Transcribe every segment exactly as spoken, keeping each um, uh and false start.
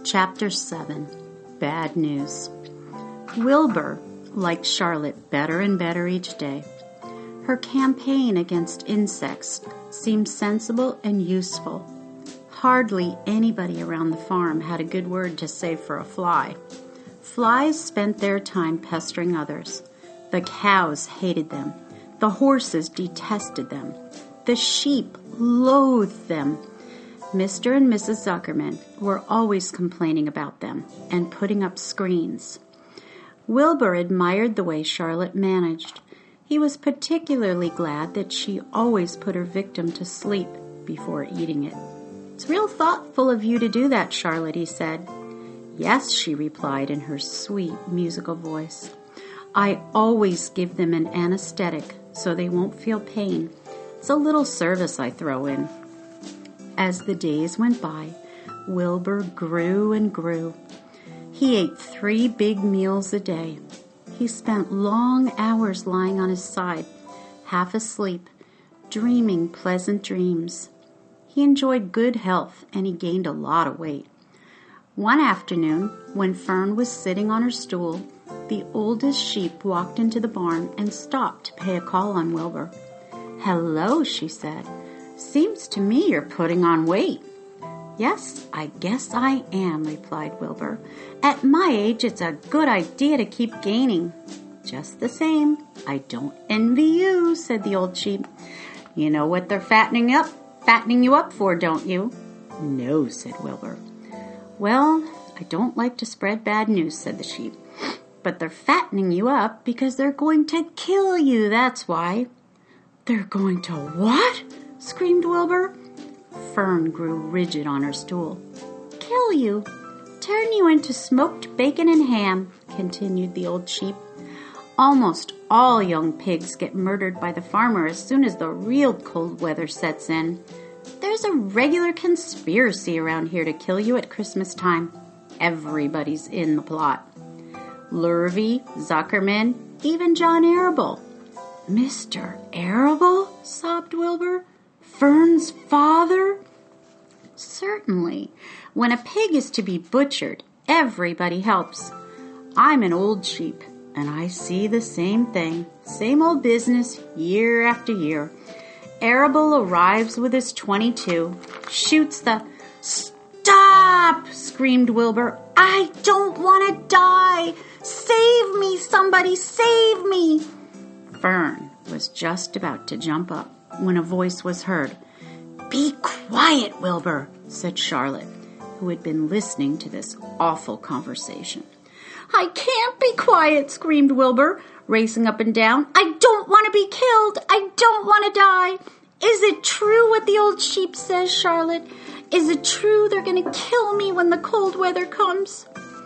Chapter seven. Bad News. Wilbur liked Charlotte better and better each day. Her campaign against insects seemed sensible and useful. Hardly anybody around the farm had a good word to say for a fly. Flies spent their time pestering others. The cows hated them. The horses detested them. The sheep loathed them. Mister and Missus Zuckerman were always complaining about them and putting up screens. Wilbur admired the way Charlotte managed. He was particularly glad that she always put her victim to sleep before eating it. "It's real thoughtful of you to do that, Charlotte," he said. "Yes," she replied in her sweet, musical voice. "I always give them an anesthetic so they won't feel pain. It's a little service I throw in." As the days went by, Wilbur grew and grew. He ate three big meals a day. He spent long hours lying on his side, half asleep, dreaming pleasant dreams. He enjoyed good health, and he gained a lot of weight. One afternoon, when Fern was sitting on her stool, the oldest sheep walked into the barn and stopped to pay a call on Wilbur. "Hello," she said. "Seems to me you're putting on weight." "Yes, I guess I am," replied Wilbur. "At my age, it's a good idea to keep gaining." "Just the same, I don't envy you," said the old sheep. "You know what they're fattening up, fattening you up for, don't you?" "No," said Wilbur. "Well, I don't like to spread bad news," said the sheep. "But they're fattening you up because they're going to kill you, that's why." "They're going to what?" screamed Wilbur. Fern grew rigid on her stool. "Kill you. Turn you into smoked bacon and ham," continued the old sheep. "Almost all young pigs get murdered by the farmer as soon as the real cold weather sets in. There's a regular conspiracy around here to kill you at Christmas time. Everybody's in the plot. Lurvy, Zuckerman, even John Arable." "Mister Arable?" sobbed Wilbur. "Fern's father?" "Certainly. When a pig is to be butchered, everybody helps. I'm an old sheep, and I see the same thing. Same old business, year after year. Arable arrives with his twenty-two, shoots the... "Stop!" screamed Wilbur. "I don't want to die! Save me, somebody, save me!" Fern was just about to jump up when a voice was heard. "Be quiet, Wilbur," said Charlotte, who had been listening to this awful conversation. "I can't be quiet," screamed Wilbur, racing up and down. "I don't want to be killed. I don't want to die. Is it true what the old sheep says, Charlotte? Is it true they're going to kill me when the cold weather comes?"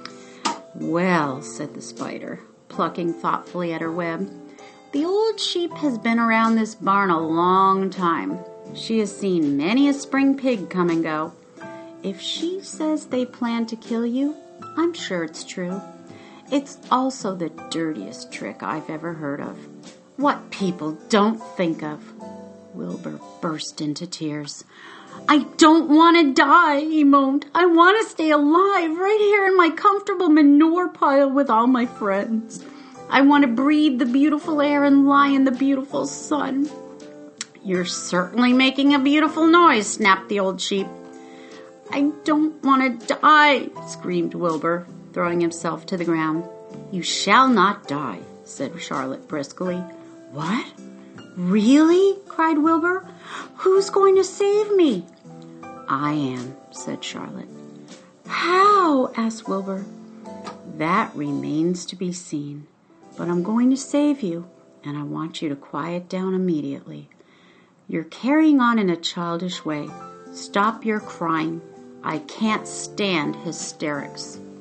"Well," said the spider, plucking thoughtfully at her web, "the old sheep has been around this barn a long time. She has seen many a spring pig come and go. If she says they plan to kill you, I'm sure it's true. It's also the dirtiest trick I've ever heard of. What people don't think of." Wilbur burst into tears. "I don't want to die," he moaned. "I want to stay alive right here in my comfortable manure pile with all my friends. I want to breathe the beautiful air and lie in the beautiful sun." "You're certainly making a beautiful noise," snapped the old sheep. "I don't want to die," screamed Wilbur, throwing himself to the ground. "You shall not die," said Charlotte briskly. "What? Really?" cried Wilbur. "Who's going to save me?" "I am," said Charlotte. "How?" asked Wilbur. "That remains to be seen. But I'm going to save you, and I want you to quiet down immediately. You're carrying on in a childish way. Stop your crying. I can't stand hysterics."